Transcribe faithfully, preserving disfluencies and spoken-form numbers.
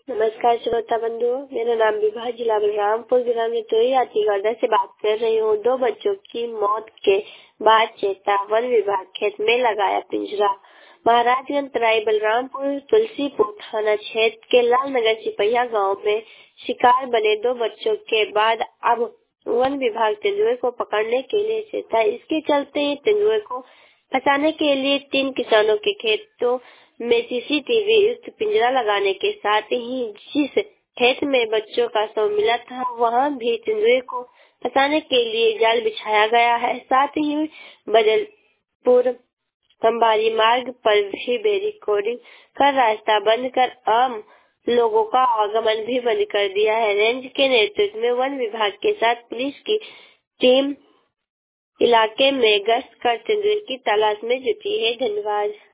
नमस्कार श्रोता बंधुओं, मेरा नाम विभा, जिला बलरामपुर, जिला में तोई हाथीगढ़ से बात कर रही हूँ। दो बच्चों की मौत के बाद चेता, वन विभाग खेत में लगाया पिंजरा। महाराजगंज तराई बलरामपुर तुलसीपुर थाना क्षेत्र के लालनगर सिपहिया गांव में शिकार बने दो बच्चों के बाद अब वन विभाग तेंदुए को पकड़ने के लिए चेता। इसके चलते तेंदुए को फंसाने के लिए तीन किसानों के खेतों में सीसीटीवी युक्त पिंजरा लगाने के साथ ही जिस खेत में बच्चों का शव मिला था वहां भी तेंदुए को फंसाने के लिए जाल बिछाया गया है। साथ ही बदलपुर खंबारी मार्ग पर भी बैरिकेडिंग कर रास्ता बंद कर आम लोगों का आवागमन भी बंद कर दिया है। रेंज के नेतृत्व में वन विभाग के साथ पुलिस की टीम इलाके में गश्त कर तेंदुए की तलाश में जुटी है। धन्यवाद।